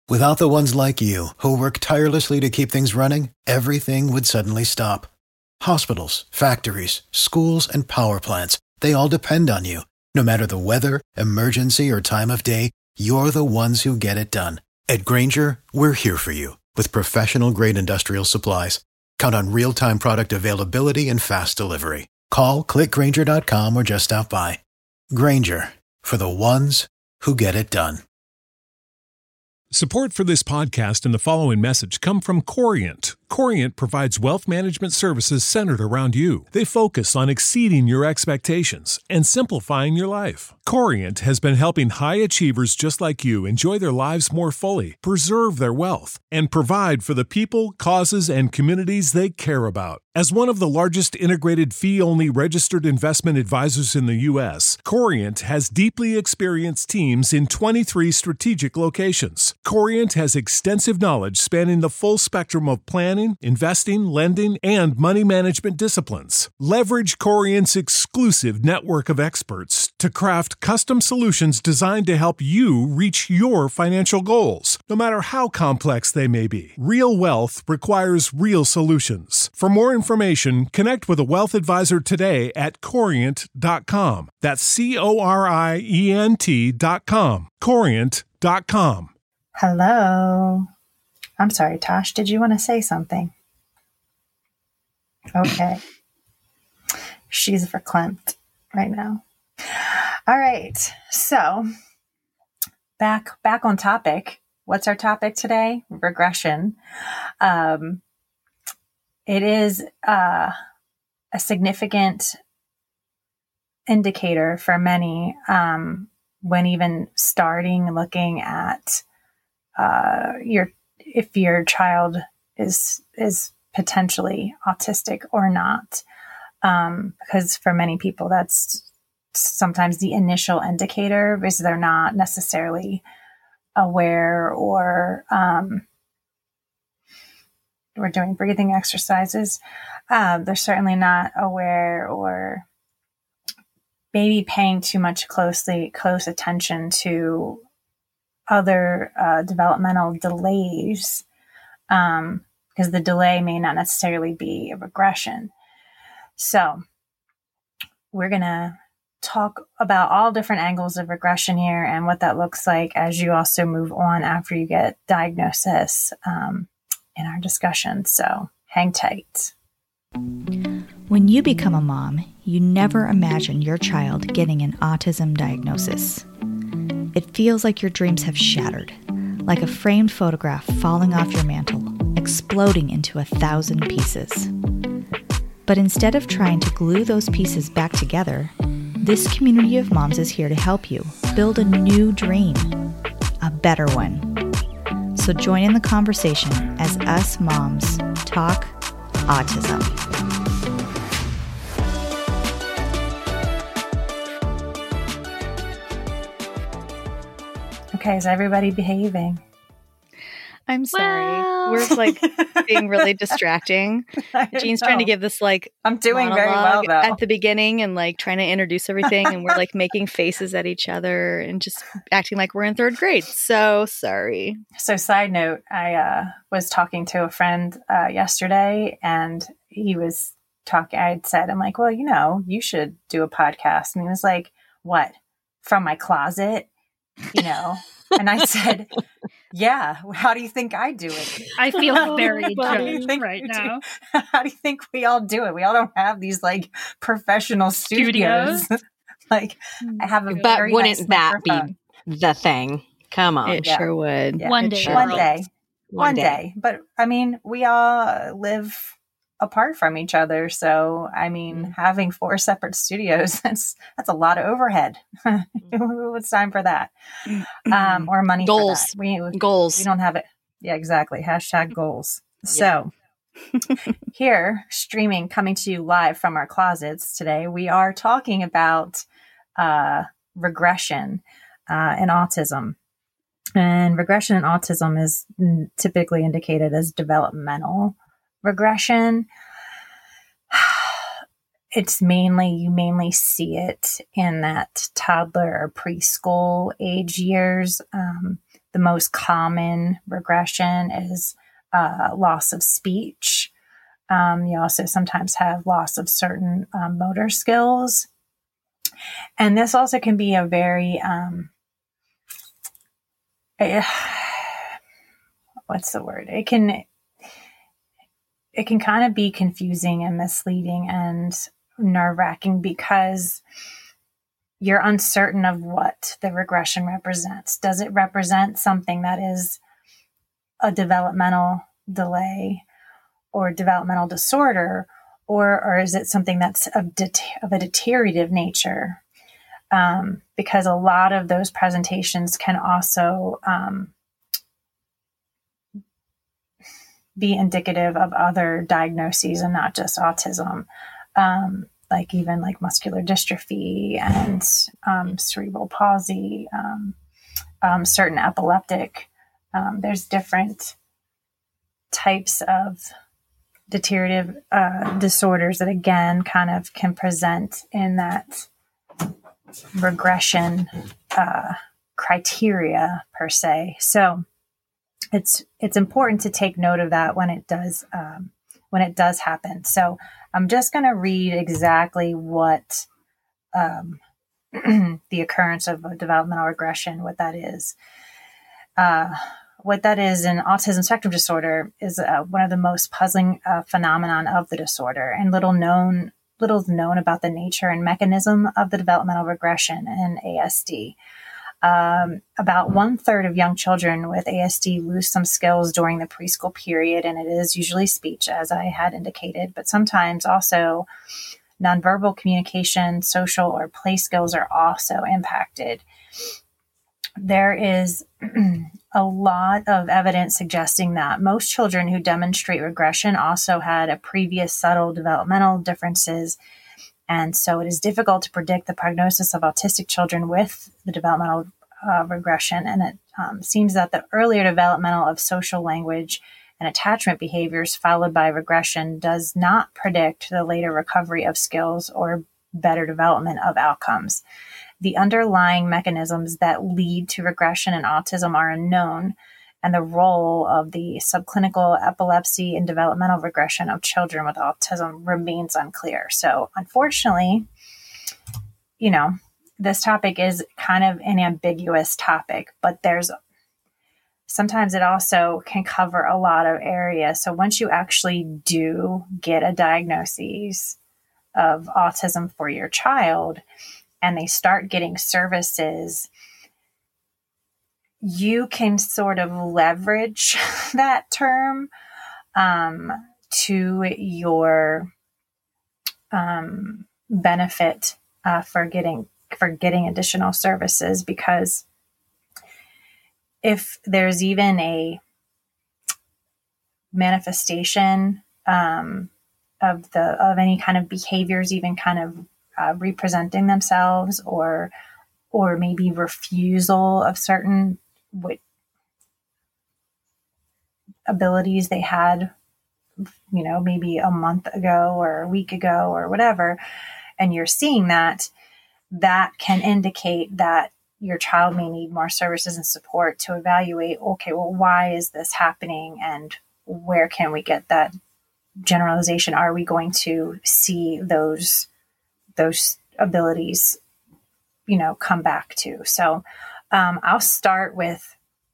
Without the ones like you, who work tirelessly to keep things running, everything would suddenly stop. Hospitals, factories, schools, and power plants, they all depend on you. No matter the weather, emergency, or time of day, you're the ones who get it done. At Grainger, we're here for you with professional-grade industrial supplies. Count on real-time product availability and fast delivery. Call, click Grainger.com, or just stop by. Grainger, for the ones who get it done. Support for this podcast and the following message come from Corient. Corient provides wealth management services centered around you. They focus on exceeding your expectations and simplifying your life. Corient has been helping high achievers just like you enjoy their lives more fully, preserve their wealth, and provide for the people, causes, and communities they care about. As one of the largest integrated fee-only registered investment advisors in the U.S., Corient has deeply experienced teams in 23 strategic locations. Corient has extensive knowledge spanning the full spectrum of planning, investing, lending, and money management disciplines. Leverage Corient's exclusive network of experts to craft custom solutions designed to help you reach your financial goals, no matter how complex they may be. Real wealth requires real solutions. For more information, connect with a wealth advisor today at Corient.com. That's Corient.com. Corient.com. Hello. I'm sorry, Tosh. Did you want to say something? Okay. She's verklempt right now. All right. So back on topic. What's our topic today? Regression. It is a significant indicator for many when even starting looking at if your child is potentially autistic or not, because for many people that's sometimes the initial indicator because they're not necessarily aware or we're doing breathing exercises. They're certainly not aware or maybe paying too much close attention to other developmental delays, because the delay may not necessarily be a regression. So we're going to talk about all different angles of regression here and what that looks like as you also move on after you get diagnosis in our discussion. So hang tight. When you become a mom, you never imagine your child getting an autism diagnosis. It feels like your dreams have shattered, like a framed photograph falling off your mantle, exploding into 1,000 pieces. But instead of trying to glue those pieces back together, this community of moms is here to help you build a new dream, a better one. So join in the conversation as us moms talk autism. Okay, is everybody behaving? I'm sorry. We're being really distracting. Jean's trying to give this I'm doing very well though. At the beginning and trying to introduce everything, and we're making faces at each other and just acting like we're in third grade. So sorry. So side note, I was talking to a friend yesterday, and he was talking. I had said, I'm like, well, you should do a podcast, and he was like, what? From my closet? And I said, yeah, how do you think I do it? I feel very judged right now. How do you think we all do it? We all don't have these professional studios. I have a But very wouldn't nice that microphone. be the thing? Come on. It sure would. Yeah. One day. One day. But we all live apart from each other. So, having 4 separate studios, that's a lot of overhead. It's time for that. Or money goals. for that. Goals. We don't have it. Yeah, exactly. # goals. Yeah. So here, streaming, coming to you live from our closets today, we are talking about regression in autism. And regression in autism is typically indicated as developmental regression. You mainly see it in that toddler or preschool age years. The The most common regression is loss of speech. You also sometimes have loss of certain motor skills. And this also can be a very, what's the word? It can kind of be confusing and misleading and nerve-wracking because you're uncertain of what the regression represents. Does it represent something that is a developmental delay or developmental disorder, or is it something that's of a deteriorative nature? Because a lot of those presentations can also be indicative of other diagnoses and not just autism, like even like muscular dystrophy and cerebral palsy, certain epileptic. There's different types of deteriorative disorders that again kind of can present in that regression criteria per se. So it's important to take note of that when it does happen. So I'm just going to read exactly what the occurrence of a developmental regression, what that is. What that is in autism spectrum disorder is one of the most puzzling phenomenon of the disorder, and little is known about the nature and mechanism of the developmental regression in ASD. About 1/3 of young children with ASD lose some skills during the preschool period, and it is usually speech, as I had indicated, but sometimes also nonverbal communication, social or play skills are also impacted. There is a lot of evidence suggesting that most children who demonstrate regression also had a previous subtle developmental differences. And so it is difficult to predict the prognosis of autistic children with the developmental regression. And it seems that the earlier developmental of social language and attachment behaviors followed by regression does not predict the later recovery of skills or better development of outcomes. The underlying mechanisms that lead to regression in autism are unknown, and the role of the subclinical epilepsy and developmental regression of children with autism remains unclear. So unfortunately, this topic is kind of an ambiguous topic, but sometimes it also can cover a lot of areas. So once you actually do get a diagnosis of autism for your child and they start getting services, you can sort of leverage that term to your benefit for getting additional services, because if there's even a manifestation of any kind of behaviors, even kind of representing themselves, or maybe refusal of certain abilities they had, maybe a month ago or a week ago or whatever, and you're seeing that can indicate that your child may need more services and support to evaluate, okay, well, why is this happening and where can we get that generalization? Are we going to see those abilities, come back to? So I'll start with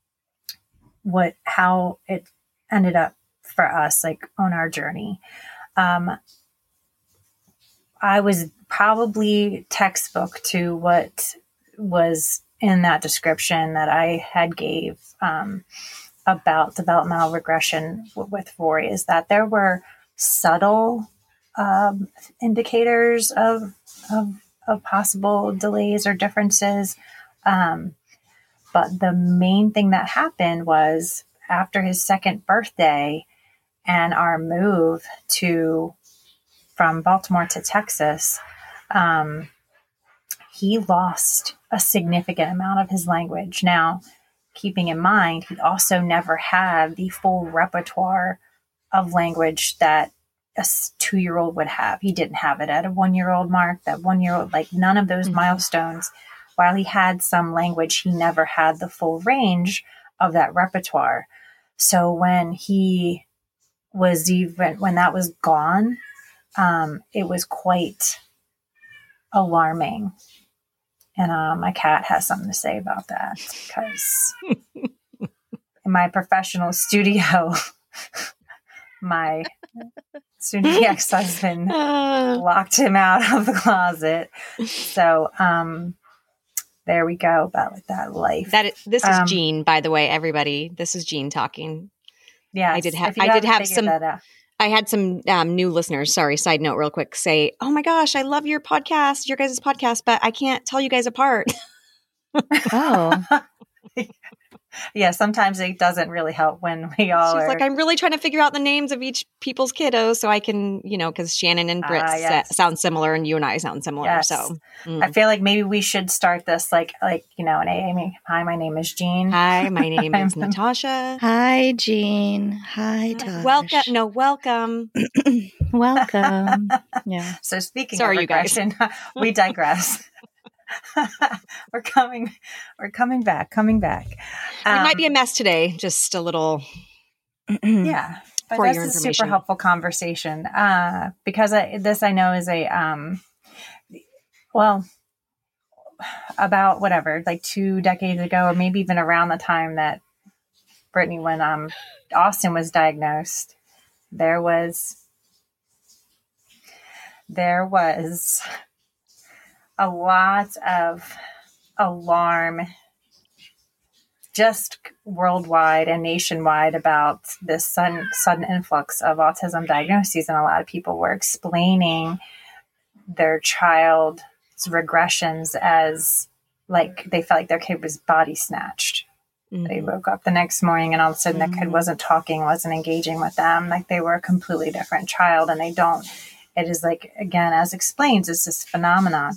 how it ended up for us, like on our journey. I was probably textbook to what was in that description that I had gave about developmental regression with Rory, is that there were subtle indicators of possible delays or differences. But the main thing that happened was after his second birthday and our move from Baltimore to Texas, he lost a significant amount of his language. Now, keeping in mind, he also never had the full repertoire of language that a 2-year-old would have. He didn't have it at a 1-year-old mark, that 1-year-old, like none of those milestones. While he had some language, he never had the full range of that repertoire. So when when that was gone, it was quite alarming. And my cat has something to say about that, because in my professional studio, my soon-to-be ex-husband locked him out of the closet. So there we go about that life. This is Jean, by the way, everybody. This is Jean talking. Yeah, I did have some. I had some new listeners. Sorry, side note, real quick. Say, oh my gosh, I love your podcast, your guys' podcast, but I can't tell you guys apart. Oh. Yeah, sometimes it doesn't really help when we all She's are. like, I'm really trying to figure out the names of each people's kiddos so I can, because Shannon and Britt sound similar and you and I sound similar. Yes. So I feel like maybe we should start this like an AA. Hi, my name is Jean. Hi, my name is Natasha. Hi, Jean. Hi, Tosh. Welcome. Welcome. Yeah. So speaking of regression, we digress. We're coming back. We might be a mess today. Just a little. Yeah. But for this your is information. super helpful conversation. Because this I know is about whatever, like 2 decades ago, or maybe even around the time that Brittany, when Austin was diagnosed, there was a lot of alarm just worldwide and nationwide about this sudden influx of autism diagnoses. And a lot of people were explaining their child's regressions as like they felt like their kid was body snatched. Mm-hmm. They woke up the next morning and all of a sudden their kid wasn't talking, wasn't engaging with them. Like they were a completely different child, and it is like, again, as explains, it's this phenomenon.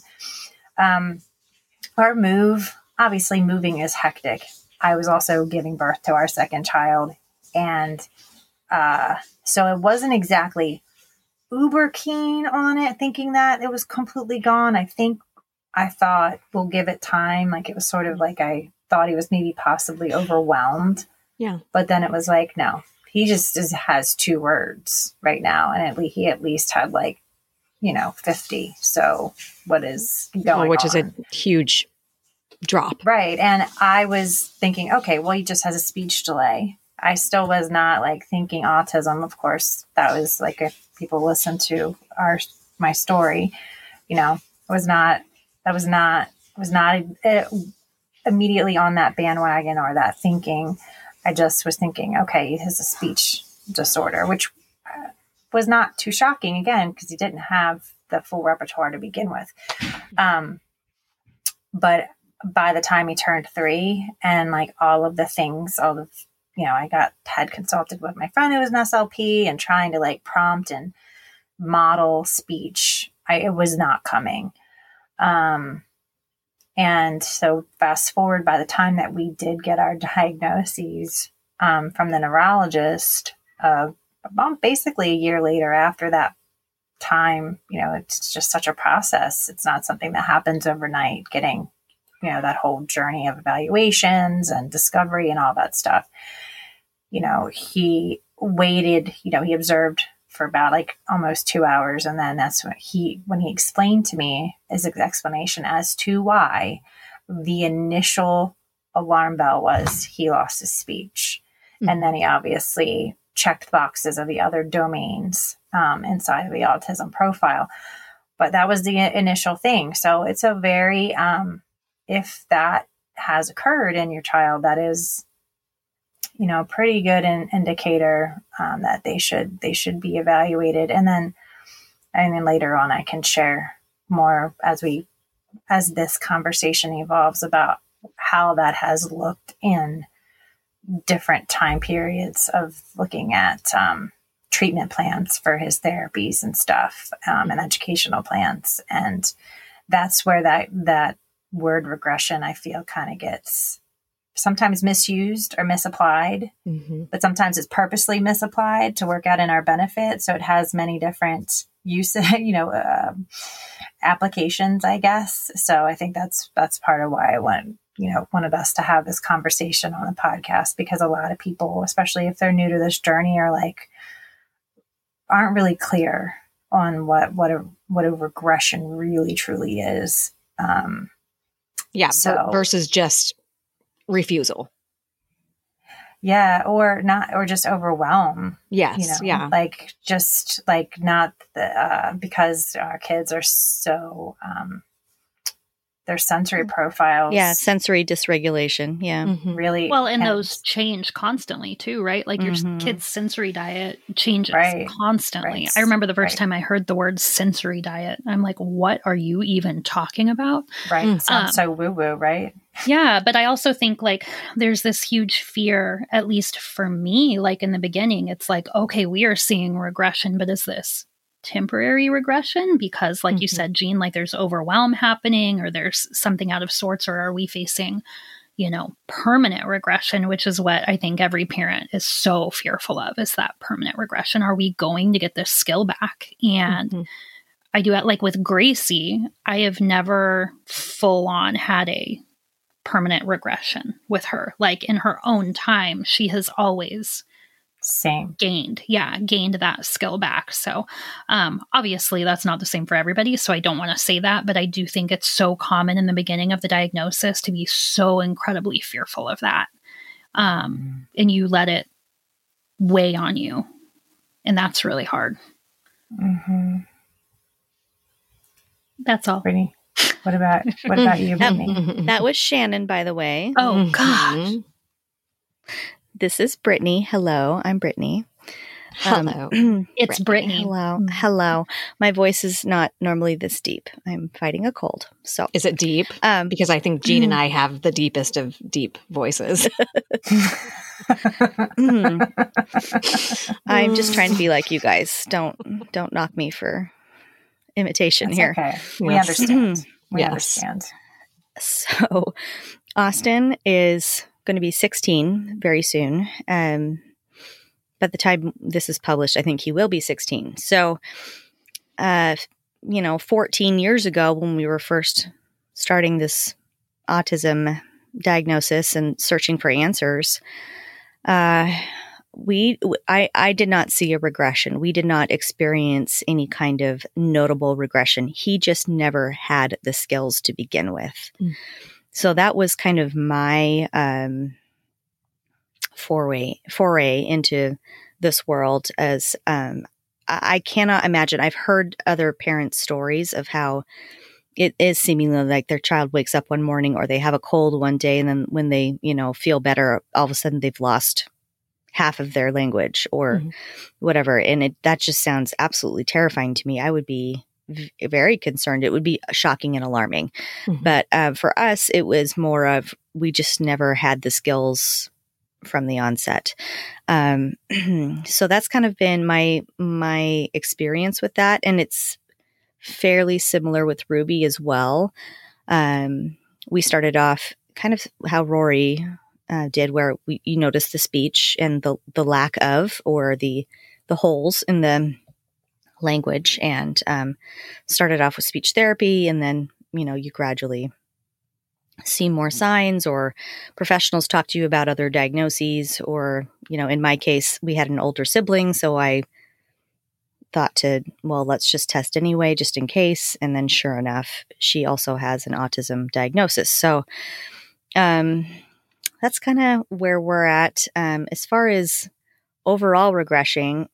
Our obviously moving is hectic. I was also giving birth to our second child. And so it wasn't exactly uber keen on it, thinking that it was completely gone. I thought we'll give it time. Like it was sort of like I thought he was maybe possibly overwhelmed. Yeah. But then it was like, no, he just has 2 words right now. And he at least had 50. So what is going on? Which is a huge drop. Right. And I was thinking, okay, well, he just has a speech delay. I still was not thinking autism. Of course, that was if people listen to my story, was not immediately on that bandwagon or that thinking. I just was thinking, okay, he has a speech disorder, which was not too shocking, again, because he didn't have the full repertoire to begin with. But by the time he turned 3 and all of the things, I had consulted with my friend who was an SLP and trying to prompt and model speech. It was not coming. And so fast forward, by the time that we did get our diagnoses from the neurologist, basically a year later after that time, it's just such a process. It's not something that happens overnight, getting, that whole journey of evaluations and discovery and all that stuff. He waited, he observed for about almost 2 hours. And then that's when he explained to me his explanation as to why the initial alarm bell was he lost his speech. Mm-hmm. And then he obviously checked boxes of the other domains inside of the autism profile. But that was the initial thing. So it's a very, if that has occurred in your child, that is, pretty good indicator that they should be evaluated. And then later on, I can share more as this conversation evolves about how that has looked in different time periods of looking at treatment plans for his therapies and stuff, and educational plans. And that's where that word regression, I feel, kind of gets sometimes misused or misapplied, but sometimes it's purposely misapplied to work out in our benefit. So it has many different uses, applications, I guess. So I think that's part of why I wanted us to have this conversation on the podcast, because a lot of people, especially if they're new to this journey, aren't really clear on what a regression really truly is. Versus just refusal. Yeah, or not, or just overwhelm. Yes, because our kids are so their sensory profiles. Yeah, sensory dysregulation. Yeah. Really. Well, and those change constantly too, right? Like your kid's sensory diet changes constantly. Right. I remember the first time I heard the word sensory diet. I'm like, what are you even talking about? Right. It sounds so woo-woo, right? Yeah, but I also think like there's this huge fear, at least for me, like in the beginning, it's like, okay, we are seeing regression, but is this temporary regression? Because like you said, Jean, like there's overwhelm happening, or there's something out of sorts, or are we facing, permanent regression, which is what I think every parent is so fearful of, is that permanent regression. Are we going to get this skill back? And I do it like with Gracie, I have never full on had a permanent regression with her. Like in her own time, she has always gained that skill back. So obviously that's not the same for everybody, so I don't want to say that, but I do think it's so common in the beginning of the diagnosis to be so incredibly fearful of that, and you let it weigh on you, and that's really hard. That's all. Brittany, what about you, Brittany? That was Shannon, by the way. Oh gosh. This is Brittany. Hello, I'm Brittany. Hello. It's Brittany. Hello. My voice is not normally this deep. I'm fighting a cold. So is it deep? Because I think Jean and I have the deepest of deep voices. I'm just trying to be like you guys. Don't knock me for imitation. That's here. Okay. We understand. We understand. So Austin is going to be 16 very soon. By the time this is published, I think he will be 16. So, 14 years ago when we were first starting this autism diagnosis and searching for answers, I did not see a regression. We did not experience any kind of notable regression. He just never had the skills to begin with. So that was kind of my foray into this world. As I cannot imagine. I've heard other parents' stories of how it is seemingly like their child wakes up one morning, or they have a cold one day, and then when they feel better, all of a sudden they've lost half of their language or whatever. And that just sounds absolutely terrifying to me. I would be very concerned. It would be shocking and alarming. But for us, it was more of, we just never had the skills from the onset. So that's kind of been my experience with that. And it's fairly similar with Ruby as well. We started off kind of how Rory did, where you notice the speech and the lack of, or the holes in the language, and started off with speech therapy, and then you gradually see more signs, or professionals talk to you about other diagnoses, or in my case, we had an older sibling, so I thought let's just test anyway, just in case. And then sure enough, she also has an autism diagnosis. So that's kind of where we're at. As far as overall regression,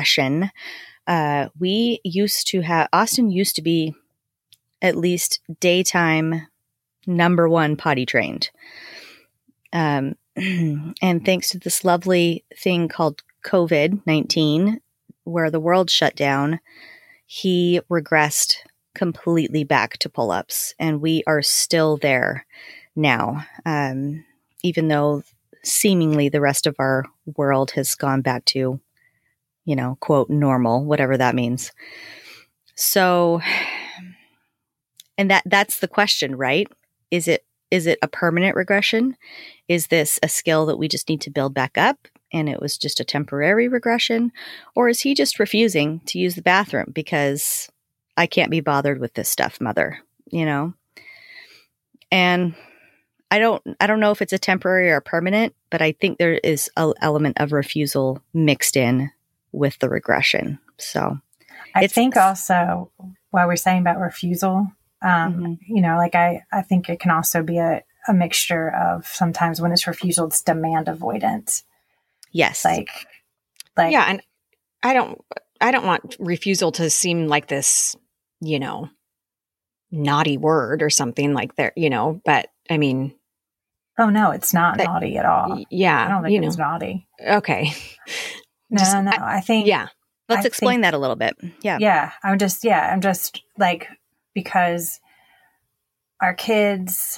we used to have, Austin used to be at least daytime number one potty trained. And thanks to this lovely thing called COVID-19, where the world shut down, he regressed completely back to pull-ups. And we are still there now, even though seemingly the rest of our world has gone back to, quote, normal, whatever that means. So, and that's the question, right? Is it a permanent regression? Is this a skill that we just need to build back up, and it was just a temporary regression? Or is he just refusing to use the bathroom because I can't be bothered with this stuff, mother, And I don't know if it's a temporary or permanent, but I think there is an element of refusal mixed in with the regression. So I think also what we're saying about refusal, you know, like I think it can also be a mixture of sometimes when it's refusal, it's demand avoidance. Yes. Like, yeah. And I don't want refusal to seem like this, you know, naughty word or something like that, you know, but I mean. Oh, no, it's not naughty at all. Yeah. I don't think it's naughty. Okay. No, I think. Yeah. Let's explain that a little bit. Yeah. Yeah. I'm just like, because our kids,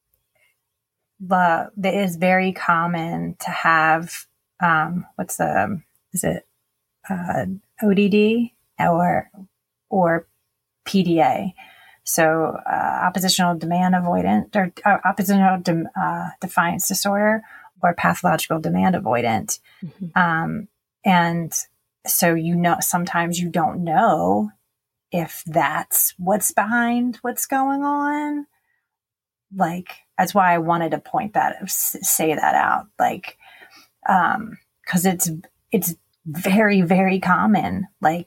it is very common to have, is it ODD or PDA? So oppositional demand avoidant or oppositional defiance disorder or pathological demand avoidant. Mm-hmm. And so, you know, sometimes you don't know if that's what's behind what's going on. Like, that's why I wanted to say that out. Like, cause it's very, very common. Like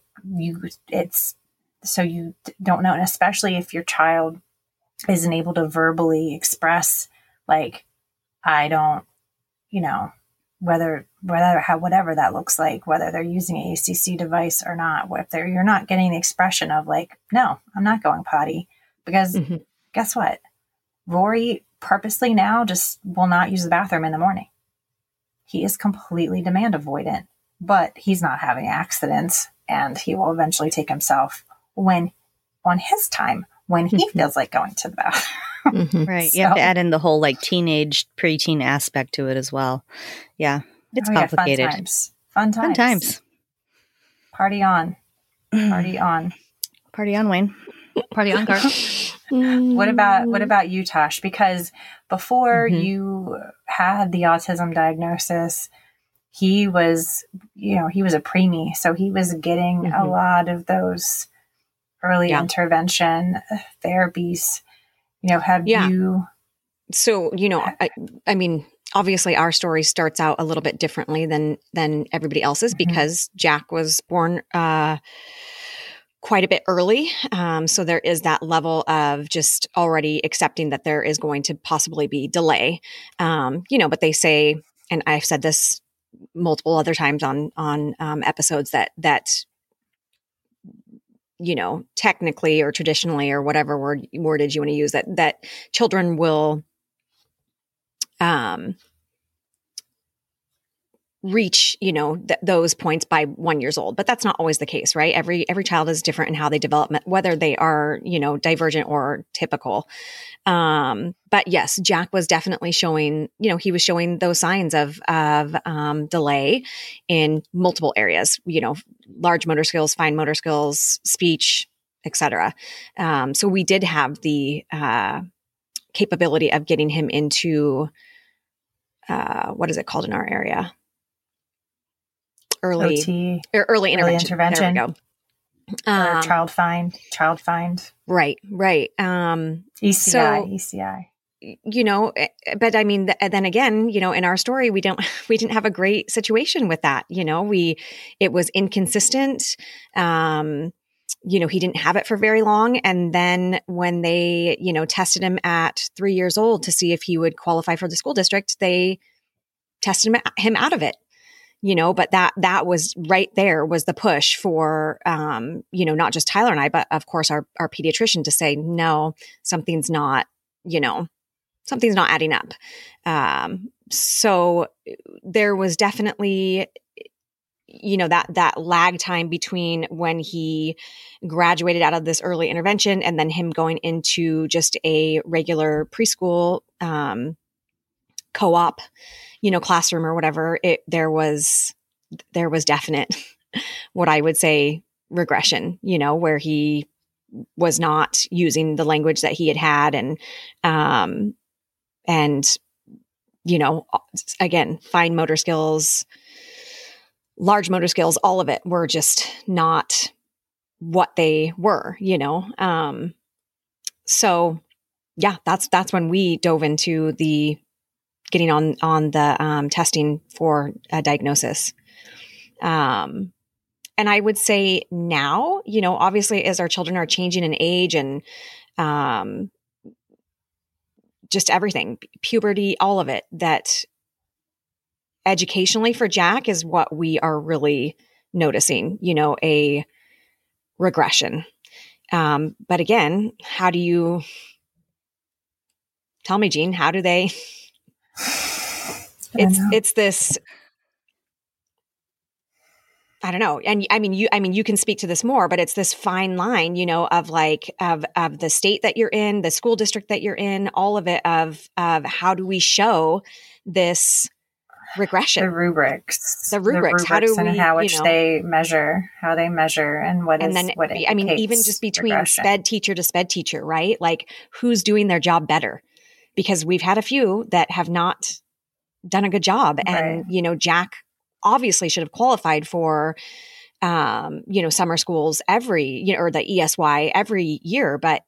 so you don't know. And especially if your child isn't able to verbally express, like, I don't, you know, whatever that looks like, whether they're using an ACC device or not, you're not getting the expression of like, no, I'm not going potty, because guess what? Rory purposely now just will not use the bathroom in the morning. He is completely demand avoidant, but he's not having accidents, and he will eventually take himself on his time when he feels like going to the bathroom. Right. So, you have to add in the whole like teenage, preteen aspect to it as well. Yeah. It's complicated. Fun times. Party on. Party on. Party on, Wayne. Party on, Gar. What about you, Tosh? Because before you had the autism diagnosis, he was a preemie, so he was getting a lot of those early intervention therapies. You know, So, you know, I mean, obviously our story starts out a little bit differently than everybody else's because Jack was born quite a bit early. So there is that level of just already accepting that there is going to possibly be delay. You know, but they say, and I've said this multiple other times on episodes that, you know, technically or traditionally or whatever wordage you want to use, that children will reach, you know, those points by 1 year old, but that's not always the case, right? Every child is different in how they develop, whether they are, you know, divergent or typical. But yes, Jack was definitely showing, you know, he was showing those signs of delay in multiple areas, you know, large motor skills, fine motor skills, speech, etc. So we did have the capability of getting him into what is it called in our area? Early intervention. There we go. Child find. Right. ECI. You know, but I mean, then again, you know, in our story, we didn't have a great situation with that. You know, it was inconsistent. You know, he didn't have it for very long. And then when they, you know, tested him at 3 years old to see if he would qualify for the school district, they tested him out of it. You know, but that was right there was the push for, you know, not just Tyler and I, but of course our pediatrician to say, no, something's not adding up. So there was definitely, you know, that lag time between when he graduated out of this early intervention and then him going into just a regular preschool, co-op, you know, classroom or whatever, there was definite, what I would say, regression, you know, where he was not using the language that he had and, you know, again, fine motor skills, large motor skills, all of it were just not what they were, you know? So yeah, that's when we dove into the getting on the testing for a diagnosis. And I would say now, obviously as our children are changing in age and just everything, puberty, all of it, that educationally for Jack is what we are really noticing, a regression. But again, how do you tell me, Jean, how do they, it's this, I don't know. And you can speak to this more, but it's this fine line, of of the state that you're in, the school district that you're in, all of it of how do we show this regression? The rubrics. How do we, and how they measure, and what and is, then, what even just between regression. sped teacher to sped teacher, right? Like who's doing their job better? Because we've had a few that have not done a good job. And, Jack obviously should have qualified for, summer schools or the ESY every year, but,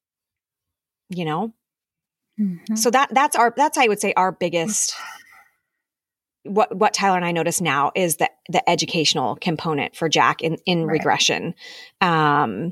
so that's I would say our biggest, what Tyler and I notice now is the educational component for Jack in regression. Yeah.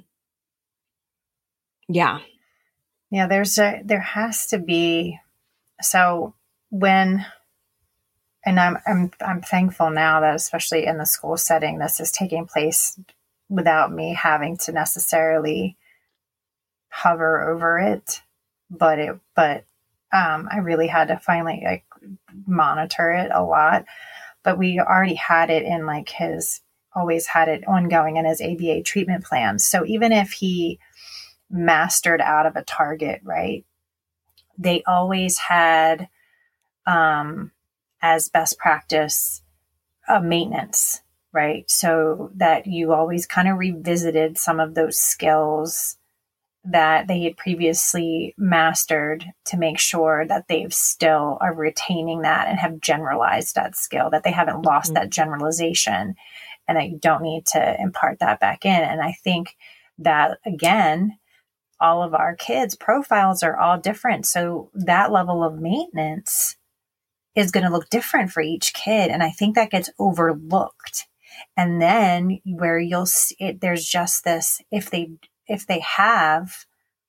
Yeah. There has to be, so when, and I'm thankful now that especially in the school setting, this is taking place without me having to necessarily hover over it, but I really had to finally monitor it a lot. But we already had it in always had it ongoing in his ABA treatment plan. So even if he mastered out of a target, right, they always had, as best practice, maintenance, right? So that you always kind of revisited some of those skills that they had previously mastered to make sure that they've still are retaining that and have generalized that skill, that they haven't lost that generalization, and that you don't need to impart that back in. And I think that, again, all of our kids' profiles are all different. So that level of maintenance is going to look different for each kid. And I think that gets overlooked. And then where you'll see it, there's just this, if they have,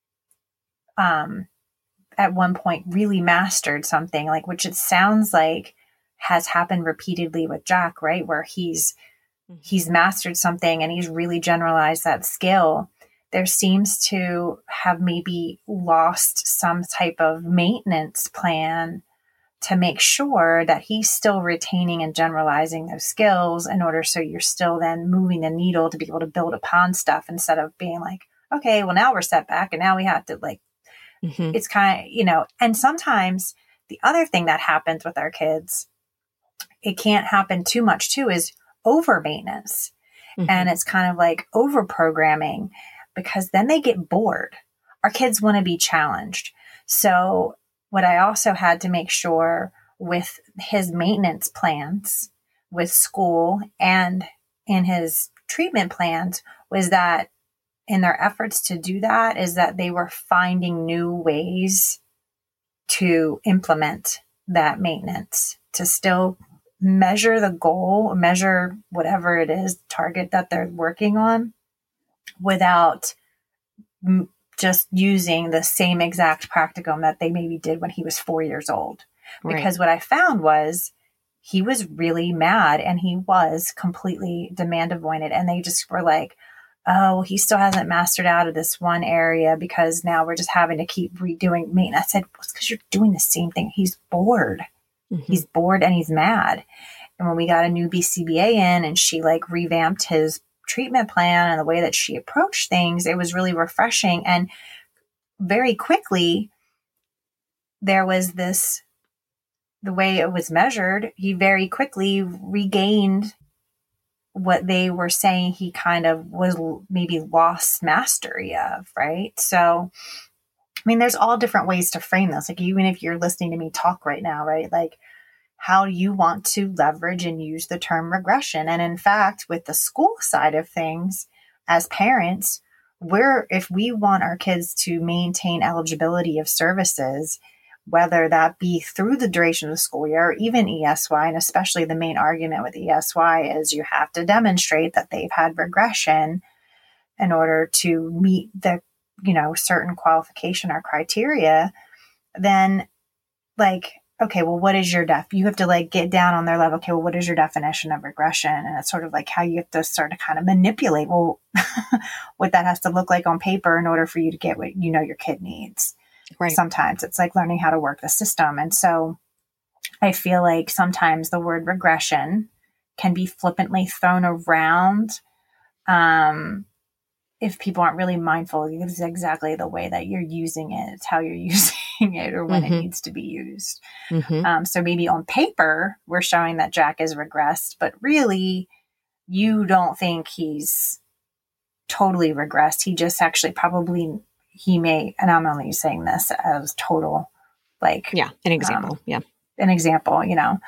at one point really mastered something, which it sounds like has happened repeatedly with Jack, right? Where he's mastered something and he's really generalized that skill. There seems to have maybe lost some type of maintenance plan to make sure that he's still retaining and generalizing those skills in order. So you're still then moving the needle to be able to build upon stuff instead of being like, okay, well now we're set back and now we have to it's kind of, and sometimes the other thing that happens with our kids, it can't happen too much too, is over maintenance. And it's kind of like over programming, because then they get bored. Our kids want to be challenged. So what I also had to make sure with his maintenance plans with school and in his treatment plans was that in their efforts to do that is that they were finding new ways to implement that maintenance, to still measure the goal, measure whatever it is, target that they're working on, without just using the same exact practicum that they maybe did when he was 4 years old. Right. Because what I found was he was really mad and he was completely demand avoidant. And they just were like, oh, he still hasn't mastered out of this one area because now we're just having to keep redoing maintenance. I said, well, it's because you're doing the same thing. He's bored. He's bored and he's mad. And when we got a new BCBA in and she revamped his treatment plan and the way that she approached things, it was really refreshing. And very quickly, there was this, the way it was measured, he very quickly regained what they were saying he kind of was maybe lost mastery of, right? So, I mean, there's all different ways to frame this. Even if you're listening to me talk right now, right? How do you want to leverage and use the term regression? And in fact, with the school side of things, as parents, if we want our kids to maintain eligibility of services, whether that be through the duration of the school year or even ESY, and especially the main argument with ESY is you have to demonstrate that they've had regression in order to meet the, certain qualification or criteria, then okay, well, what is your you have to get down on their level. Okay, well, what is your definition of regression? And it's sort of how you have to start to kind of manipulate, well, what that has to look like on paper in order for you to get what your kid needs. Right. Sometimes it's learning how to work the system. And so I feel like sometimes the word regression can be flippantly thrown around. If people aren't really mindful, it's exactly the way that you're using it. It's how you're using it or when it needs to be used. So maybe on paper, we're showing that Jack is regressed, but really you don't think he's totally regressed. He just actually he may, and I'm only saying this as total, an example. An example,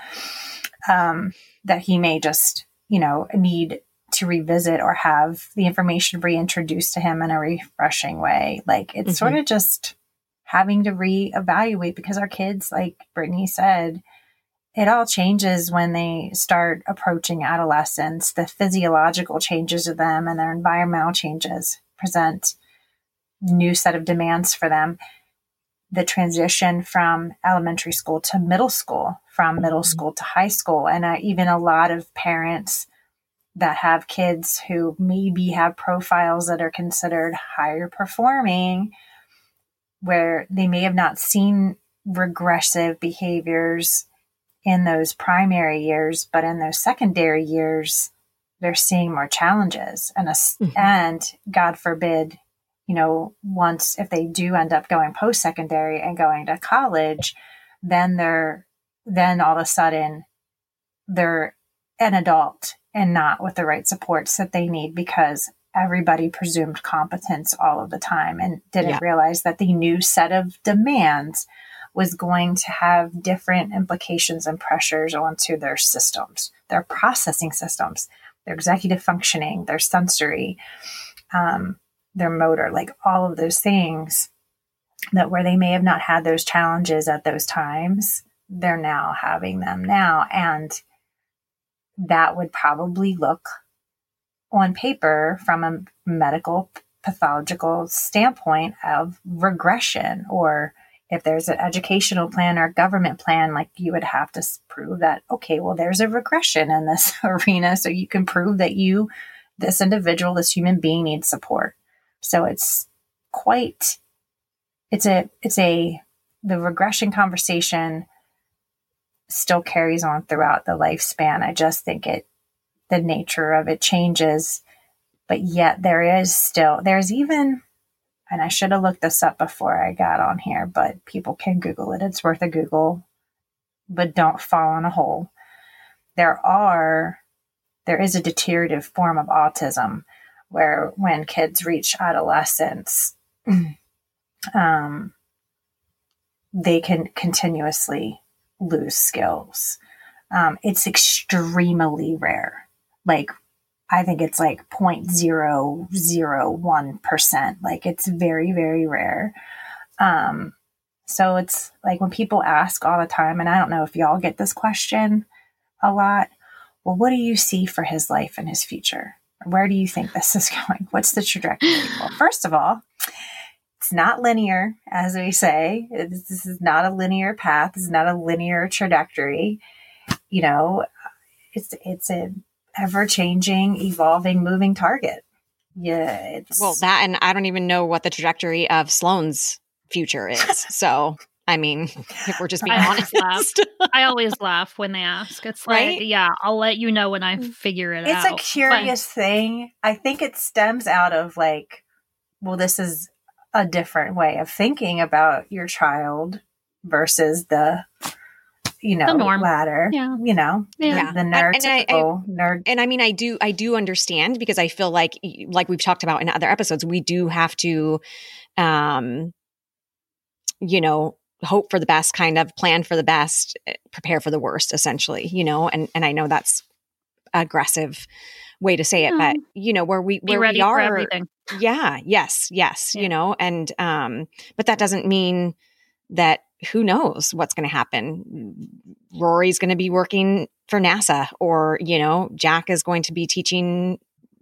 that he may just, need to revisit or have the information reintroduced to him in a refreshing way. It's sort of just having to reevaluate, because our kids, like Brittany said, it all changes when they start approaching adolescence. The physiological changes of them and their environmental changes present new set of demands for them. The transition from elementary school to middle school, from middle school to high school. And even a lot of parents that have kids who maybe have profiles that are considered higher performing, where they may have not seen regressive behaviors in those primary years, but in those secondary years, they're seeing more challenges. And God forbid, once if they do end up going post-secondary and going to college, then all of a sudden they're an adult and not with the right supports that they need, because everybody presumed competence all of the time and didn't realize that the new set of demands was going to have different implications and pressures onto their systems, their processing systems, their executive functioning, their sensory, their motor, all of those things that where they may have not had those challenges at those times, they're now having them now. And that would probably look on paper from a medical pathological standpoint of regression, or if there's an educational plan or government plan, you would have to prove that, okay, well, there's a regression in this arena. So you can prove that this individual, this human being needs support. So the regression conversation still carries on throughout the lifespan. I just think the nature of it changes, but yet there's even, and I should have looked this up before I got on here, but people can Google it. It's worth a Google, but don't fall in a hole. There is a deteriorative form of autism where when kids reach adolescence, they can continuously lose skills. It's extremely rare. I think it's 0.001%. It's very, very rare. So it's when people ask all the time, and I don't know if y'all get this question a lot, well, what do you see for his life and his future? Where do you think this is going? What's the trajectory? Well, first of all, it's not linear, as we say. This is not a linear path. This is not a linear trajectory. It's an ever-changing, evolving, moving target. Yeah. That, and I don't even know what the trajectory of Sloane's future is. So, I mean, if we're just being honest. I always laugh when they ask. It's right? I'll let you know when I figure it out. It's a curious thing. I think it stems out of this is a different way of thinking about your child versus the norm ladder, the nerd. And I mean, I do understand, because I feel like we've talked about in other episodes, we do have to, hope for the best, kind of plan for the best, prepare for the worst, essentially, and I know that's aggressive way to say it, but where we are, for everything. Yeah. Yes. Yeah. And, but that doesn't mean that who knows what's going to happen. Rory's going to be working for NASA, or, Jack is going to be teaching,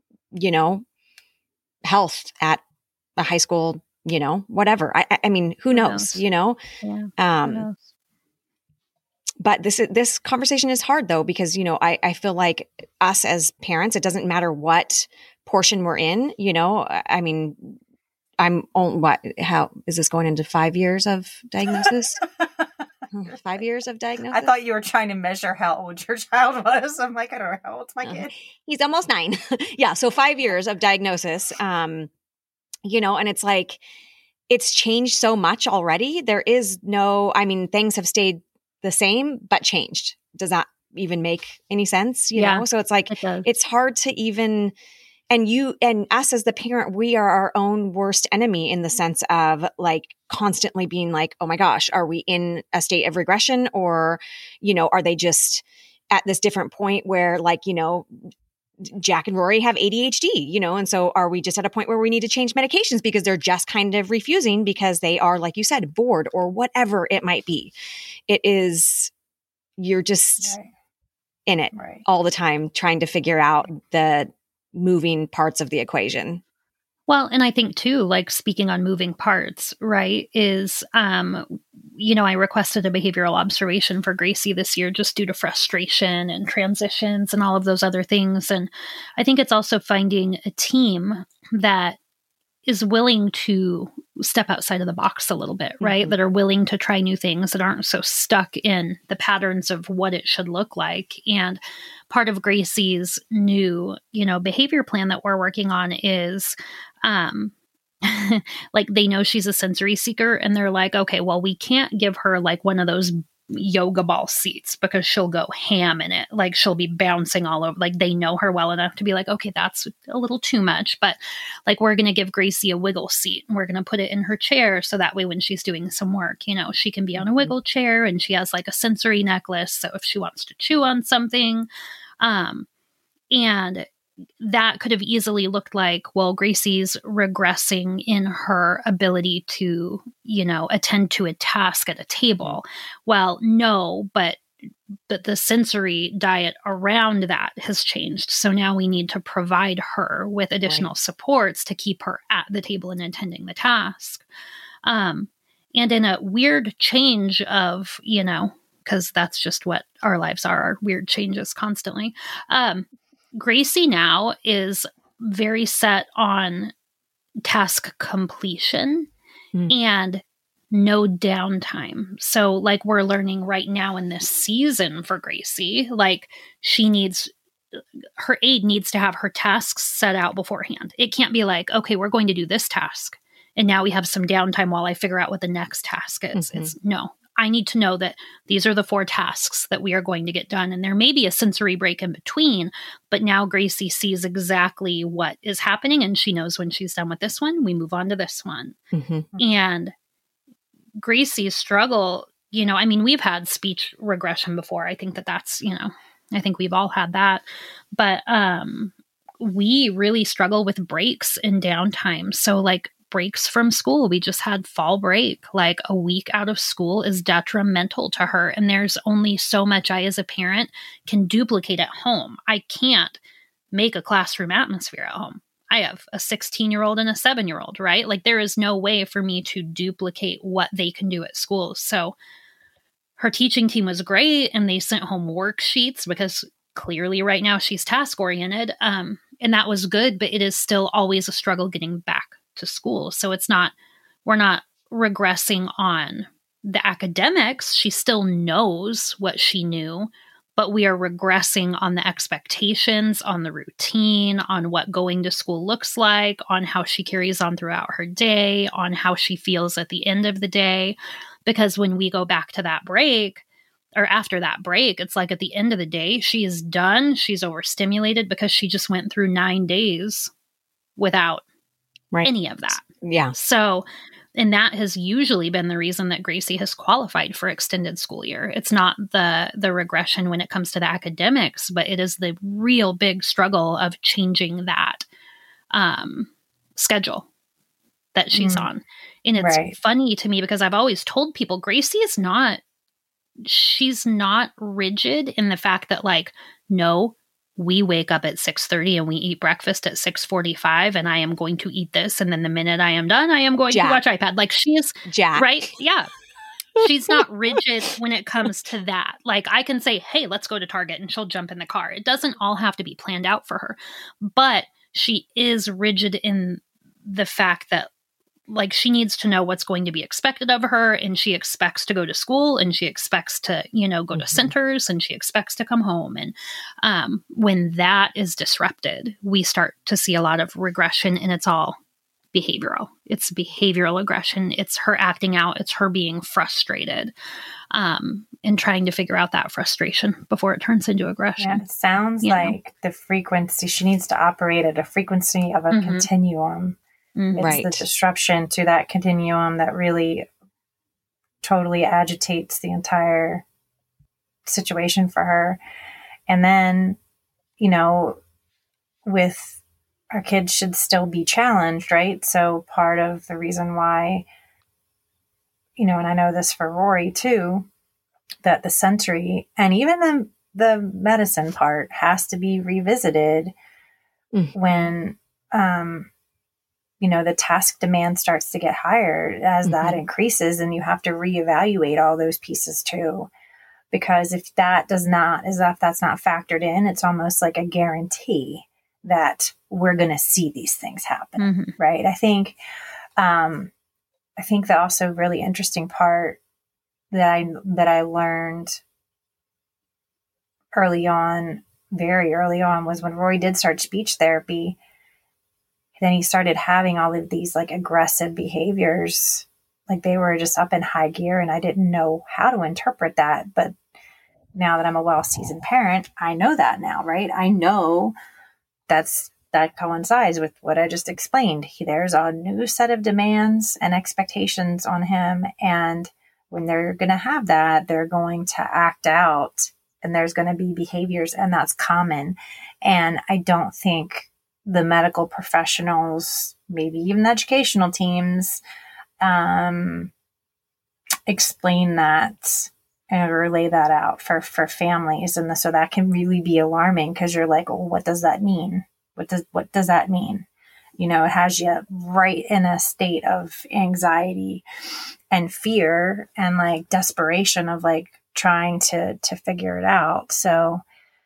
health at a high school, whatever. I mean, who knows? Yeah. Who knows? But this conversation is hard though, because, I feel like us as parents, it doesn't matter what portion we're in, I mean, how is this going into 5 years of diagnosis? 5 years of diagnosis? I thought you were trying to measure how old your child was. I'm like, I don't know, how old's my kid? He's almost 9. Yeah. So 5 years of diagnosis, and it's like, it's changed so much already. There is things have stayed the same, but changed. Does that even make any sense? You know? So it's like, it's hard to even, and us as the parent, we are our own worst enemy in the sense of like constantly being like, oh my gosh, are we in a state of regression? Or, are they just at this different point where like, Jack and Rory have ADHD, and so are we just at a point where we need to change medications because they're just kind of refusing because they are, like you said, bored or whatever it might be. It is, you're just in it all the time trying to figure out the moving parts of the equation. Well, and I think too, like speaking on moving parts, right, is, I requested a behavioral observation for Gracie this year just due to frustration and transitions and all of those other things. And I think it's also finding a team that is willing to step outside of the box a little bit, right? Mm-hmm. That are willing to try new things, that aren't so stuck in the patterns of what it should look like. And part of Gracie's new, behavior plan that we're working on is, like they know she's a sensory seeker and they're like, okay, well, we can't give her like one of those yoga ball seats because she'll go ham in it. Like she'll be bouncing all over. Like they know her well enough to be like, okay, that's a little too much, but like we're going to give Gracie a wiggle seat and we're going to put it in her chair. So that way when she's doing some work, she can be on a wiggle chair and she has like a sensory necklace. So if she wants to chew on something, and that could have easily looked like, well, Gracie's regressing in her ability to, attend to a task at a table. Well, no, but the sensory diet around that has changed. So now we need to provide her with additional supports to keep her at the table and attending the task. And in a weird change of, because that's just what our lives are weird changes constantly. Gracie now is very set on task completion and no downtime. So like we're learning right now in this season for Gracie, like her aide needs to have her tasks set out beforehand. It can't be like, okay, we're going to do this task and now we have some downtime while I figure out what the next task is. Mm-hmm. It's no. I need to know that these are the 4 tasks that we are going to get done. And there may be a sensory break in between, but now Gracie sees exactly what is happening and she knows when she's done with this one, we move on to this one. Mm-hmm. And Gracie's struggle, we've had speech regression before. I think that's, I think we've all had that. But we really struggle with breaks and downtime. So like, breaks from school. We just had fall break. Like a week out of school is detrimental to her. And there's only so much I as a parent can duplicate at home. I can't make a classroom atmosphere at home. I have a 16-year-old and a 7-year-old, right? Like there is no way for me to duplicate what they can do at school. So her teaching team was great and they sent home worksheets because clearly right now she's task oriented. And that was good, but it is still always a struggle getting back to school. So we're not regressing on the academics. She still knows what she knew, but we are regressing on the expectations, on the routine, on what going to school looks like, on how she carries on throughout her day, on how she feels at the end of the day. Because when we go back to that break, or after that break, it's like at the end of the day, she is done. She's overstimulated because she just went through 9 days without any of that. Yeah. So And that has usually been the reason that Gracie has qualified for extended school year. It's not the regression when it comes to the academics, but it is the real big struggle of changing that schedule that she's on. And it's funny to me because I've always told people Gracie is not, she's not rigid in the fact that like, no, we wake up at 6:30 and we eat breakfast at 6:45 and I am going to eat this. And then the minute I am done, I am going to watch iPad. Like she is, right? Yeah. She's not rigid when it comes to that. Like I can say, hey, let's go to Target and she'll jump in the car. It doesn't all have to be planned out for her, but she is rigid in the fact that like she needs to know what's going to be expected of her, and she expects to go to school, and she expects to, you know, go to centers, and she expects to come home. And when that is disrupted, we start to see a lot of regression, and it's all behavioral. It's behavioral aggression. It's her acting out. It's her being frustrated, and trying to figure out that frustration before it turns into aggression. Yeah, it sounds like the frequency, she needs to operate at a frequency of a continuum. It's the disruption to that continuum that really totally agitates the entire situation for her. And then, you know, with our kids should still be challenged, right? So part of the reason why, you know, and I know this for Rory too, that the sensory and even the medicine part has to be revisited when, you know, the task demand starts to get higher as that increases, and you have to reevaluate all those pieces too. Because if that's not factored in, it's almost like a guarantee that we're going to see these things happen. Right. I think the also really interesting part that I learned very early on was when Rory did start speech therapy. Then he started having all of these like aggressive behaviors, like they were just up in high gear, and I didn't know how to interpret that. But now that I'm a well-seasoned parent, I know that now, right? I know that coincides with what I just explained. There's a new set of demands and expectations on him, and when they're going to have that, they're going to act out, and there's going to be behaviors, and that's common. And I don't think the medical professionals, maybe even the educational teams, explain that and relay that out for families. And so that can really be alarming because you're like, well, what does that mean? What does that mean? You know, it has you right in a state of anxiety and fear and like desperation of like trying to figure it out. So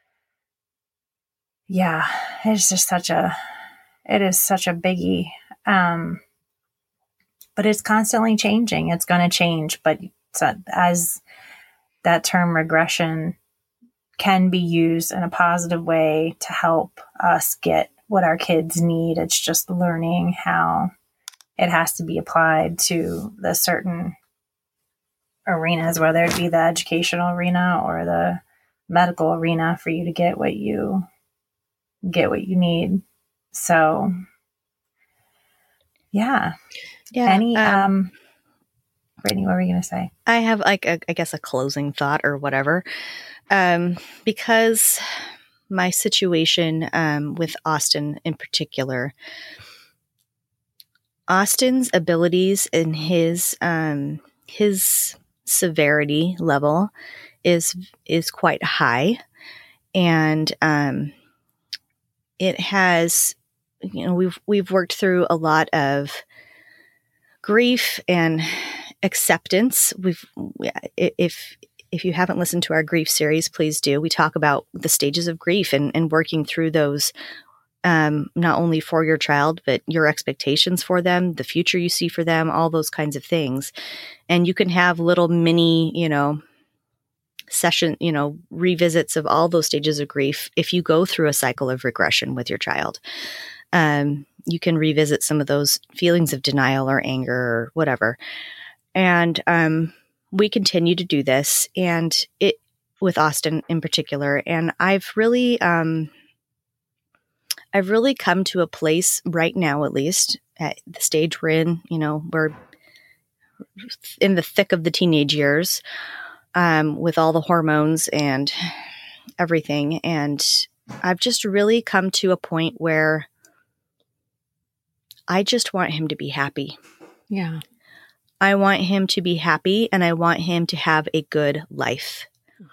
yeah, it's just such a biggie. But it's constantly changing. It's going to change. But as that term regression can be used in a positive way to help us get what our kids need, it's just learning how it has to be applied to the certain arenas, whether it be the educational arena or the medical arena, for you to get what you need. So yeah. Any Brittany, what were you going to say? I have like I guess a closing thought or whatever, because my situation with Austin in particular, Austin's abilities and his severity level is quite high, and it has, you know, we've worked through a lot of grief and acceptance. If you haven't listened to our grief series, please do. We talk about the stages of grief and working through those, not only for your child, but your expectations for them, the future you see for them, all those kinds of things. And you can have little mini, session, revisits of all those stages of grief. If you go through a cycle of regression with your child, you can revisit some of those feelings of denial or anger or whatever. And we continue to do this, and it with Austin in particular. And I've really come to a place right now, at least at the stage we're in, we're in the thick of the teenage years, with all the hormones and everything. And I've just really come to a point where I just want him to be happy. Yeah. I want him to be happy, and I want him to have a good life.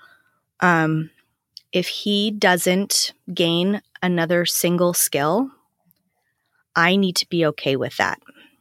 If he doesn't gain another single skill, I need to be okay with that.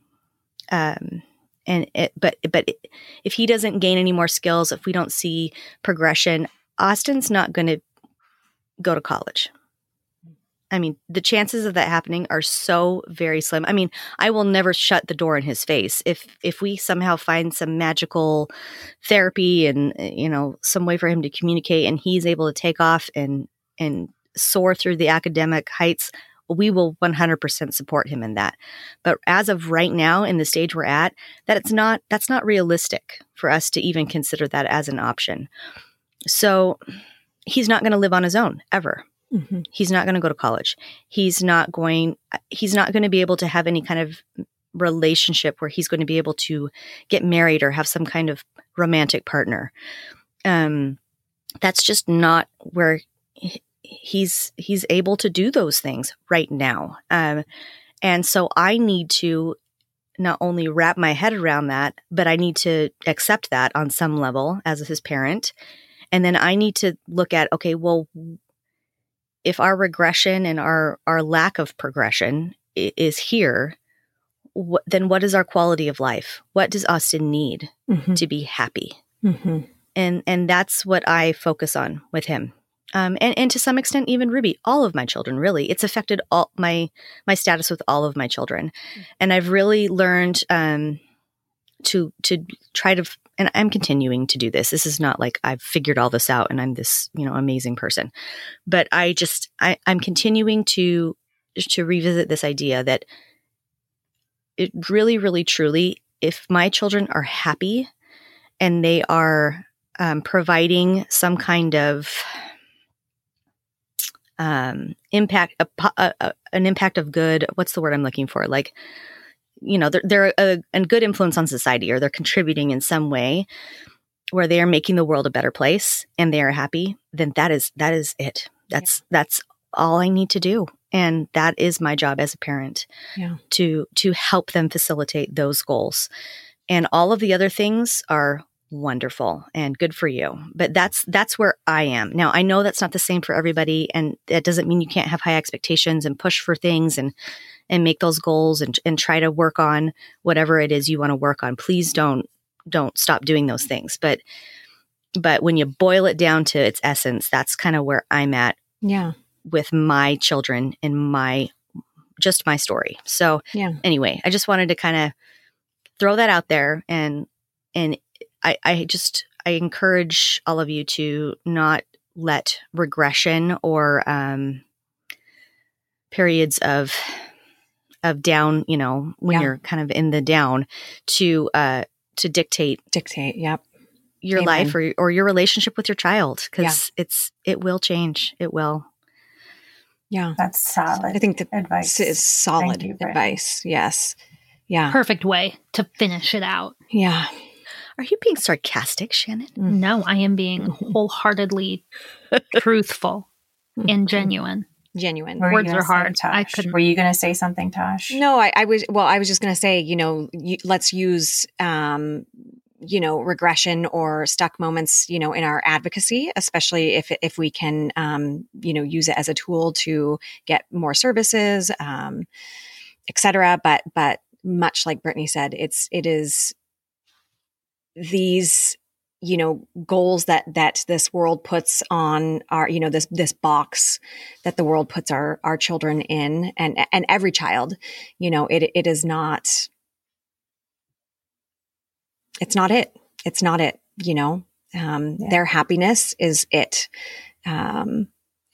But if he doesn't gain any more skills, if we don't see progression, Austin's not going to go to college. I mean, the chances of that happening are so very slim. I mean, I will never shut the door in his face. If we somehow find some magical therapy and, some way for him to communicate and he's able to take off and soar through the academic heights, we will 100% support him in that. But as of right now, in the stage we're at, that's not realistic for us to even consider that as an option. So he's not going to live on his own ever. Mm-hmm. He's not going to go to college. He's not going to be able to have any kind of relationship where he's going to be able to get married or have some kind of romantic partner. That's just not where he's able to do those things right now. And so I need to not only wrap my head around that, but I need to accept that on some level as his parent. And then I need to look at, okay, well, if our regression and our lack of progression is here, then what is our quality of life? What does Austin need to be happy? Mm-hmm. And that's what I focus on with him. And to some extent, even Ruby, all of my children, really. It's affected all my status with all of my children. And I've really learned to try to, and I'm continuing to do this. This is not like I've figured all this out and I'm this, amazing person. But I'm continuing to revisit this idea that it really, really, truly, if my children are happy and they are providing some kind of impact, an impact of good, what's the word I'm looking for? Like, they're a good influence on society, or they're contributing in some way where they are making the world a better place and they are happy, then that is it. That's all I need to do. And that is my job as a parent, to help them facilitate those goals. And all of the other things are wonderful and good for you. But that's where I am. Now, I know that's not the same for everybody. And that doesn't mean you can't have high expectations and push for things and make those goals and try to work on whatever it is you want to work on. Please don't stop doing those things. But when you boil it down to its essence, that's kind of where I'm at with my children and just my story. So anyway, I just wanted to kind of throw that out there. And I encourage all of you to not let regression or periods of down, when you're kind of in the down, to dictate your life or your relationship with your child, because it will change. It will. Yeah, that's solid. I think the advice is solid advice. Yes. Yeah. Perfect way to finish it out. Yeah. Are you being sarcastic, Shannon? No, I am being wholeheartedly truthful and genuine. Words are hard. Were you going to say something, Tosh? No, I was just going to say, let's use, regression or stuck moments, in our advocacy, especially if we can, use it as a tool to get more services, et cetera. But much like Brittany said, it is these, goals that this world puts on our, this box that the world puts our children in, and every child, it is not, it's not it. It's not it, their happiness is it. And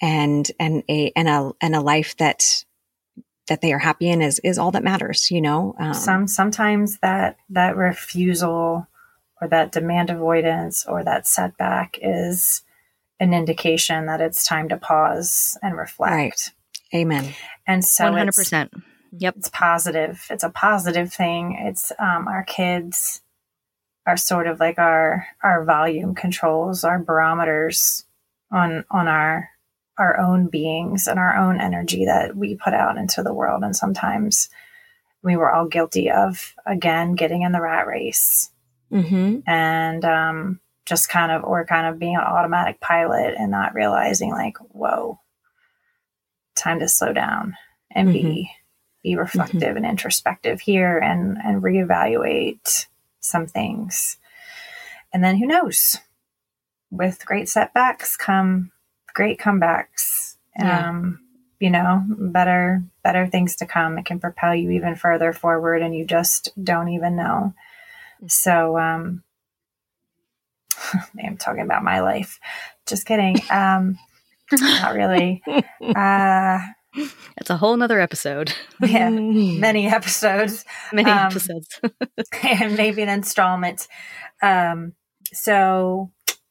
a life that they are happy in is all that matters, Sometimes that refusal or that demand avoidance or that setback is an indication that it's time to pause and reflect. Right. Amen. And so 100%. Yep. It's positive. It's a positive thing. It's our kids are sort of like our volume controls, our barometers on our own beings and our own energy that we put out into the world. And sometimes we were all guilty of, again, getting in the rat race and just kind of being an automatic pilot and not realizing like, whoa, time to slow down and be reflective and introspective here and reevaluate some things. And then who knows, with great setbacks come great comebacks. You know, better things to come. It can propel you even further forward and you just don't even know. So, I'm talking about my life. Just kidding. Not really. It's a whole nother episode. Yeah, many episodes. Episodes. And maybe an installment. So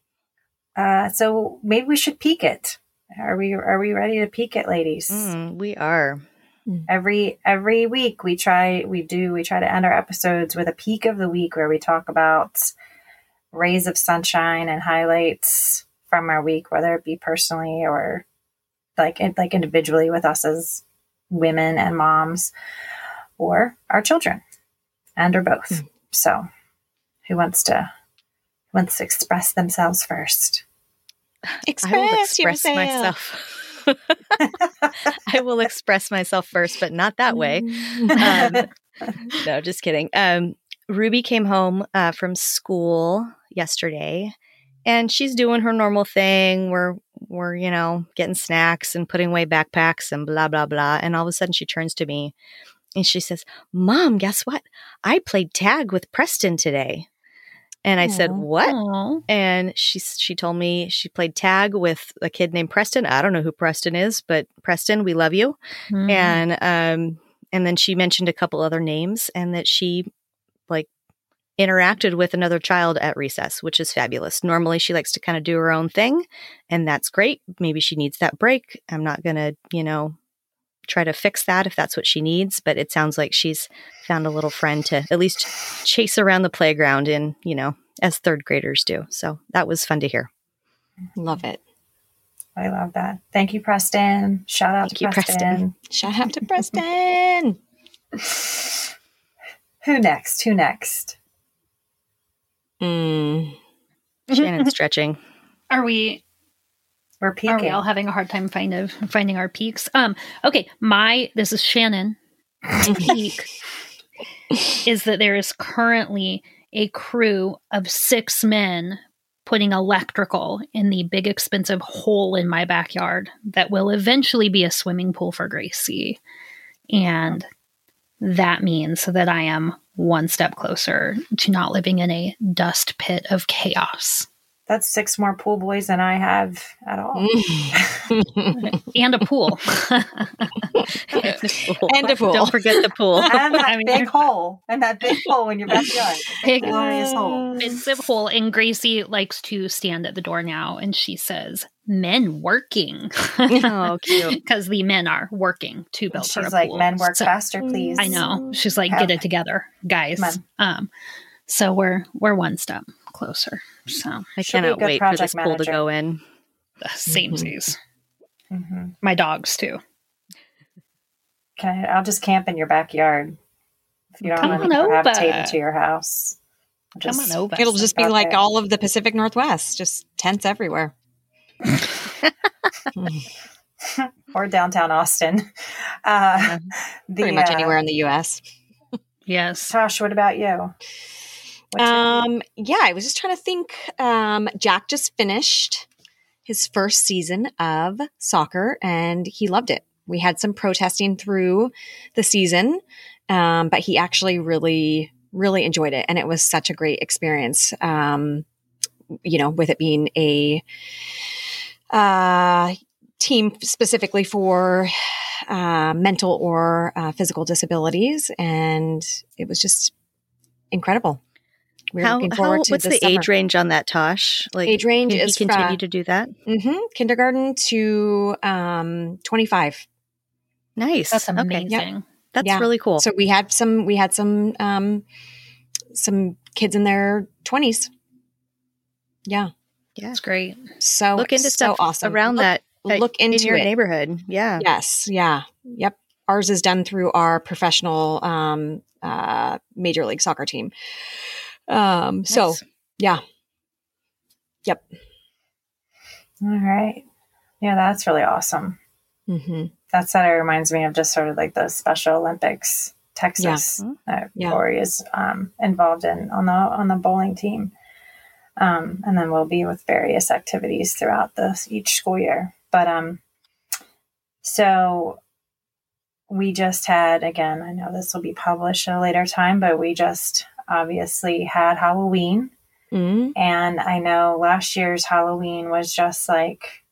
maybe we should peak it. Are we ready to peak it, ladies? We are. Every week we try to end our episodes with a peak of the week where we talk about rays of sunshine and highlights from our week, whether it be personally or like individually with us as women and moms, or our children, and or both. So, who wants to express themselves first? I will express myself. I will express myself first, but not that way. No, just kidding. Ruby came home from school yesterday, and she's doing her normal thing. We're getting snacks and putting away backpacks and blah blah blah. And all of a sudden, she turns to me and she says, "Mom, guess what? I played tag with Preston today." And I said, "What?" Aww. And she told me she played tag with a kid named Preston. I don't know who Preston is, but Preston, we love you. And then she mentioned a couple other names, and that she like interacted with another child at recess, which is fabulous. Normally she likes to kind of do her own thing, and that's great. Maybe she needs that break. I'm not going to, try to fix that if that's what she needs, but it sounds like she's found a little friend to at least chase around the playground in, as third graders do. So that was fun to hear. Love it. I love that. Thank you, Preston. Shout out to Preston. Shout out to Preston. Who next? Shannon's stretching. We're peaking. Are we all having a hard time finding our peaks? Okay, this is Shannon. Peak is that there is currently a crew of 6 men putting electrical in the big expensive hole in my backyard that will eventually be a swimming pool for Gracie. And that means that I am one step closer to not living in a dust pit of chaos. That's 6 more pool boys than I have at all. And a pool. And a pool. Don't forget the pool. And that big hole. And that big hole in your backyard. Big glorious hole. Expensive hole. And Gracie likes to stand at the door now, and she says, "Men working." Oh, cute. Because the men are working to build her a pool. She's like, "Men work faster, please." I know. She's like, "Get it together, guys." So we're one step closer. So I cannot wait for this pool to go in. Samesies. My dogs too. I'll just camp in your backyard. If you don't want to gravitate into your house. Come on over. It'll just be like all of the Pacific Northwest, just tents everywhere. Or downtown Austin. Pretty much anywhere in the U.S. Yes. Tosh, what about you? I was just trying to think. Jack just finished his first season of soccer and he loved it. We had some protesting through the season, but he actually really, really enjoyed it. And it was such a great experience. With it being a team specifically for mental or physical disabilities. And it was just incredible. We're looking forward to what's the summer. age range on that, Tosh? Like, age range can is he continue to do that? Kindergarten to 25. Nice. That's amazing. Okay. Yep. That's really cool. So we had some some kids in their 20s. Yeah. Yeah. That's great. So look into so stuff awesome. around that. Look into in your it. neighborhood. Yeah. Yes. Yeah. Yep. Ours is done through our professional Major League Soccer team. So yeah. Yep. All right. Yeah, that's really awesome. Mm-hmm. That sort of reminds me of just sort of like the Special Olympics, Texas, that Corey is involved in on the bowling team. And then we'll be with various activities throughout each school year. But so we just had, again, I know this will be published at a later time, but we just obviously had Halloween. Mm-hmm. And I know last year's Halloween was just like,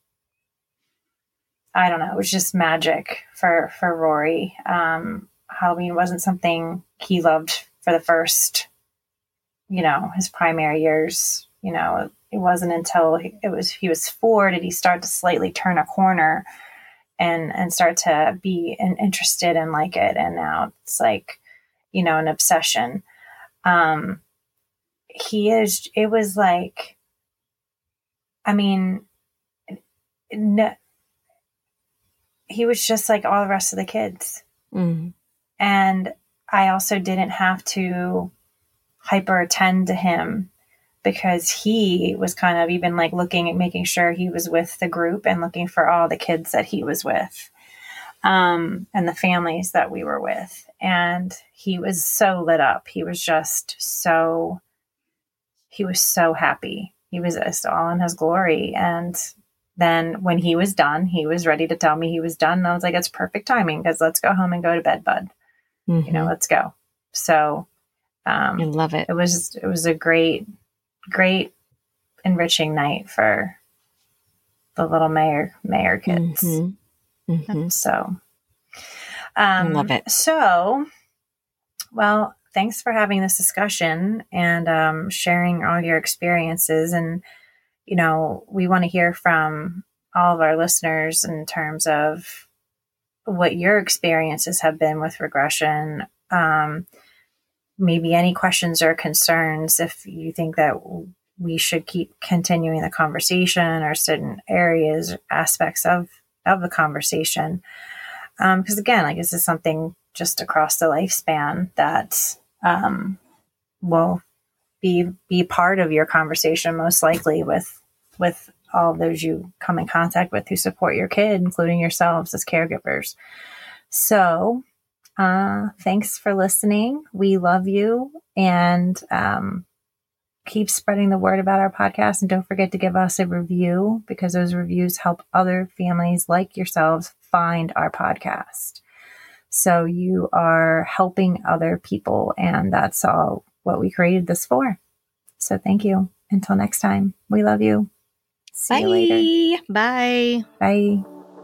I don't know, it was just magic for Rory. Halloween wasn't something he loved for the first, his primary years. It wasn't until he was 4 did he start to slightly turn a corner and start to be interested and like it. And now it's like, an obsession. It was like, I mean, no, he was just like all the rest of the kids. Mm-hmm. And I also didn't have to hyper attend to him because he was kind of even like looking at making sure he was with the group and looking for all the kids that he was with, and the families that we were with. And he was so lit up. He was so happy. He was just all in his glory. And then when he was done, he was ready to tell me he was done. And I was like, it's perfect timing because let's go home and go to bed, bud. Mm-hmm. Let's go. So I love it. It was a great enriching night for the little mayor kids. Mm-hmm. Mm-hmm. So I love it. So, well, thanks for having this discussion and sharing all your experiences. And, we want to hear from all of our listeners in terms of what your experiences have been with regression. Maybe any questions or concerns if you think that we should keep continuing the conversation or certain areas, aspects of the conversation. Because again, like this is something just across the lifespan that will be part of your conversation, most likely with all of those you come in contact with who support your kid, including yourselves as caregivers. So thanks for listening. We love you, and keep spreading the word about our podcast. And don't forget to give us a review because those reviews help other families like yourselves find our podcast. So you are helping other people, and that's all what we created this for. So thank you. Until next time, we love you. See you later. Bye. Bye.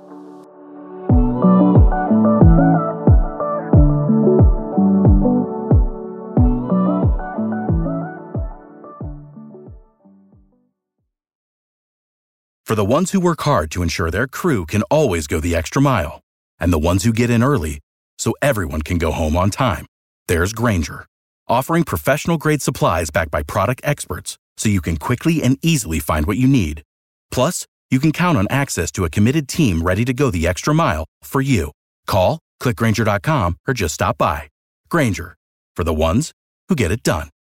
For the ones who work hard to ensure their crew can always go the extra mile, and the ones who get in early so everyone can go home on time, there's Grainger, offering professional-grade supplies backed by product experts so you can quickly and easily find what you need. Plus, you can count on access to a committed team ready to go the extra mile for you. Call, click Grainger.com, or just stop by. Grainger, for the ones who get it done.